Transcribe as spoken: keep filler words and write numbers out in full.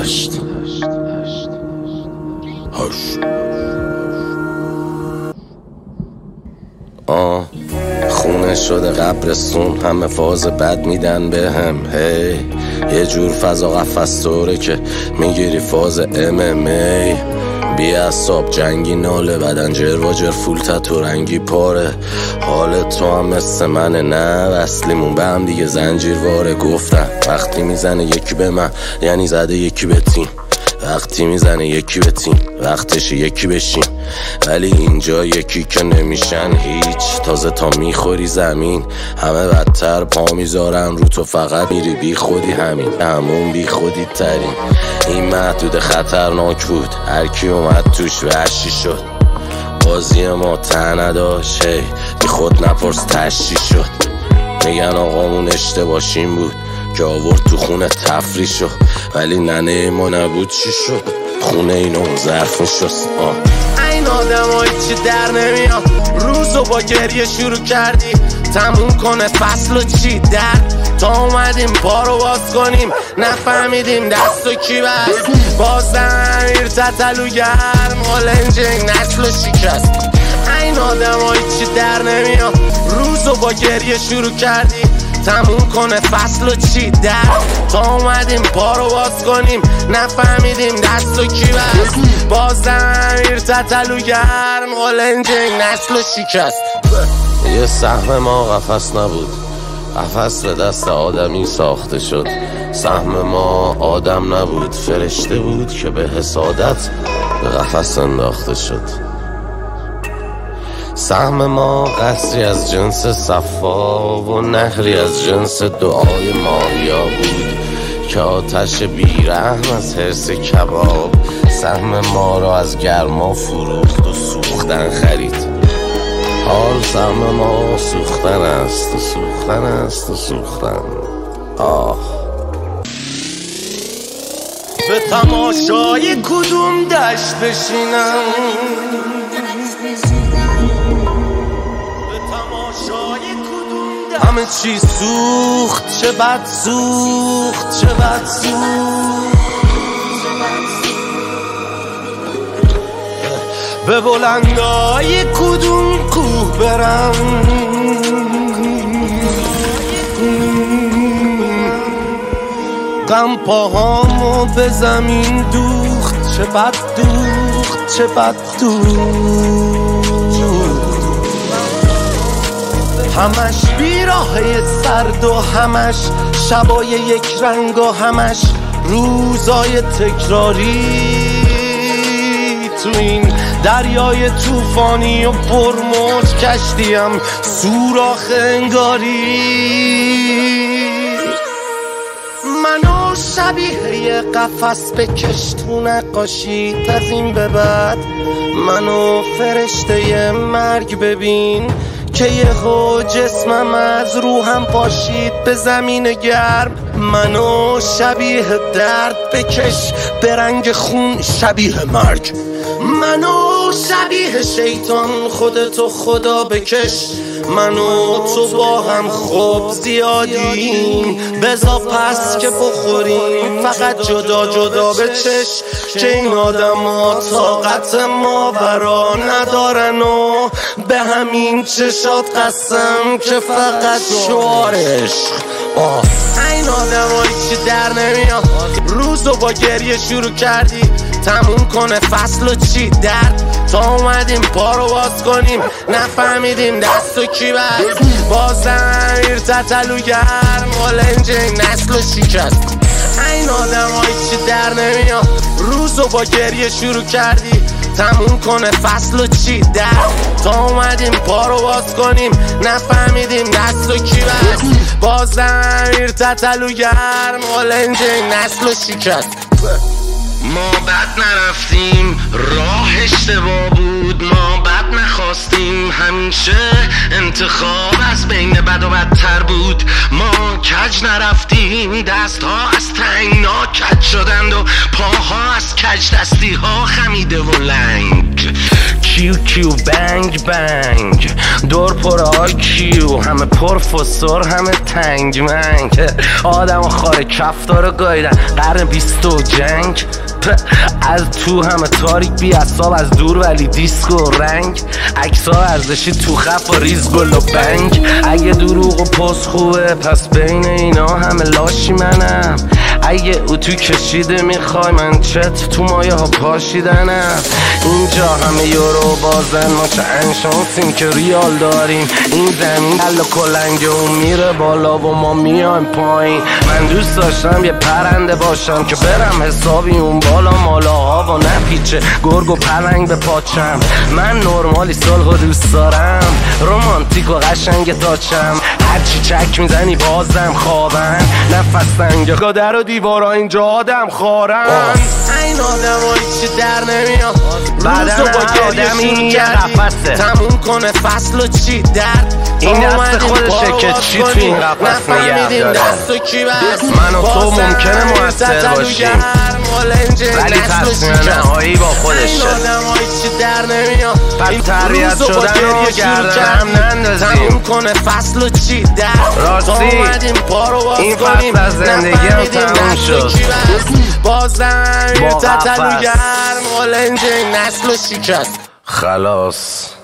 هشت هشت آه خونه شده قبرستون، همه فاز بد میدن به هم. هی یه جور فضا قفص طوره که میگیری فاز ام ام ای. بی اصاب جنگی ناله، بدن جرواجر فول تتو رنگی پاره. حال تو هم مثل منه نه، وصلیمون به هم دیگه زنجیر واره. گفتم وقتی میزنه یکی به من یعنی زده یکی به تیم، وقتی میزنه یکی به تیم وقتش یکی بشیم. ولی اینجا یکی که نمیشن هیچ، تازه تا میخوری زمین همه بدتر پا میذارن رو تو، فقط میری بی خودی. همین همون بی خودی ترین. این محدود خطرناک بود، هرکی اومد توش وحشی شد. بازی ما ته نداشت، هی بی خود نپرس تشی شد. میگن آقامون اشتباهشیم بود که آورد تو خونه تفریح شد، ولی ننه ما نبود چی شد؟ خونه اینو ظرف شست. این آدم های چی در نمیاد، روزو با گریه شروع کردی تموم کنه فصل و چی درد. تا اومدیم پا رو باز کنیم نفهمیدیم دست و کی بست. باز امیر تتلو گرم آلنجنگ نسل و شکست. این آدم های چی در نمیاد، روزو با گریه شروع کردی تموم کنه فصل و چی درد. تا اومدیم پا رو باز کنیم نفهمیدیم دست و کی بست. باز امیر تتلو گرم آلنجنگ نسل و شکست. یه سهم ما قفس نبود، قفس به دست آدمی ساخته شد. سهم ما آدم نبود، فرشته بود که به حسادت به قفس انداخته شد. سهم ما قصری از جنس صفا و نهری از جنس دعای ماریا بود که آتش بیرحم از حرص کباب سهم ما را از گرما فروخت و سوختن خرید. حال سهم ما سوختن است و سوختن است و سوختن. آه به تماشای کدوم دشت بشینم، به تماشای کدوم دشت. همه چی سوخت، چه بد سوخت، چه بد سوخت. به بلندای کدوم کوه برم، غم پاهامو به زمین دوخت. چه بد دوخت، چه بد دوخت. همش بیراهی سرد و همش شبای یک رنگ و همش روزای تکراری. تو این دریای توفانی و پرموج کشتیم سوراخ انگاری. منو شبیه یه قفس بکش تو نقاشیت، از این به بعد منو فرشته مرگ ببین که یهو جسمم از روحم پاشید به زمین گرم. منو شبیه درد بکش به رنگ خون شبیه مرگ. منو شبیه شیطان خودتو خدا بکش. منو تو با هم خوب زیادیم، بزا پس که بخوریم فقط جدا جدا بچش. که این آدم ها طاقت ما برا ندارن و به همین چشات قسم که فقط شعارش. آه این آدم های چی در نمیاد، روزو با گریه شروع کردی تموم کنه فصل و چی درد. تا اومدیم پا رو باز کنیم نفهمیدیم دست و کی بست. باز امیر تتلو گرم آلنجنگ نسل و شکست. این آدم های چی در نمیاد، روزو با گریه شروع کردی تموم کنه فصل و چی درد. تا اومدیم پا رو باز کنیم نفهمیدیم دست و کی بست. باز امیر تتلو گرم آلنجنگ نسل و شکست. ما بد نرفتیم، راه اشتباه بود. ما بد نخواستیم، همیشه انتخاب از بین بد و بدتر بود. ما کج نرفتیم، دست ها از تنگنا کج شدند و پاها از کج دستی ها خمیده و لنگ. کیو کیو بنگ بنگ، دور پر آکیو، همه پر فسور همه تنگ منگ. آدم خاره کفتار گایدن قرن بیست و جنگ. از تو همه تاریک بی اصاب، از دور ولی دیسکو رنگ. عکس‌ها ارزشی تو خف و ریز گل و بنگ. اگه دروغ و پست خوبه پس بین اینا همه لاشی منم. اگه او تو کشیده میخوای من چت تو مایه ها پاشیدنم. اینجا همه یورو بازن، ما چه انشانسیم که ریال داریم. این زمین دل و کلنگه اون میره بالا و ما میایم پایین. من دوست داشتم یه پرنده باشم که برم حسابی اون بالا مالاها و نپیچه گرگ و پلنگ به پاچم. من نرمالی صلح و دوست دارم، رومانتیک و قشنگ تاچم. هرچی چک میزنی بازم خوابن، نفس سنگ در و دیوارا اینجا آدم خارن. این آدم ها هیچی در نمیاد، بعدم آدمی یه قفصه تموم کنه فصل و چی درد. این دست خودشه که چی تو این قفص نگه داره. من و تو ممکنه مؤثر باشیم ولی تصمیم نهایی با خودشه. پس تربیت شدن و گردنم نندازیم کنه فصل و چی درد. راستی این فصل از زندگی هم تموم شد. بازم یه تتلوگر مالنج نسل و شکست. خلاص